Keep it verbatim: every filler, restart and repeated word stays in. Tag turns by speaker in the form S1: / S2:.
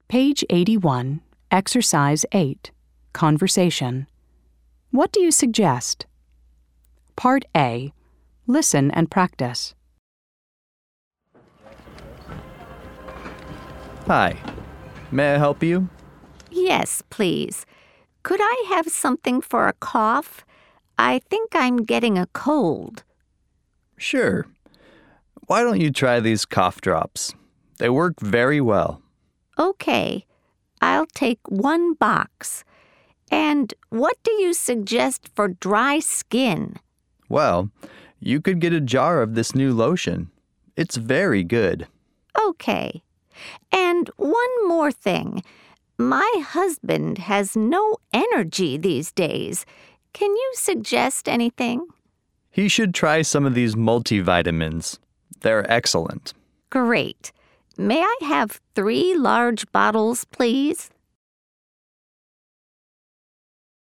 S1: Page eighty-one, Exercise eight, Conversation. What do you suggest? Part A. Listen and practice.
S2: Hi. May I help you?
S3: Yes, please. Could I have something for a cough? I think I'm getting a cold.
S2: Sure. Why don't you try these cough drops? They work very well.
S3: Okay. I'll take one box. And what do you suggest for dry skin?
S2: Well, you could get a jar of this new lotion. It's very good.
S3: Okay. And one more thing. My husband has no energy these days. Can you suggest anything?
S2: He should try some of these multivitamins. They're excellent.
S3: Great. May I have three large bottles, please?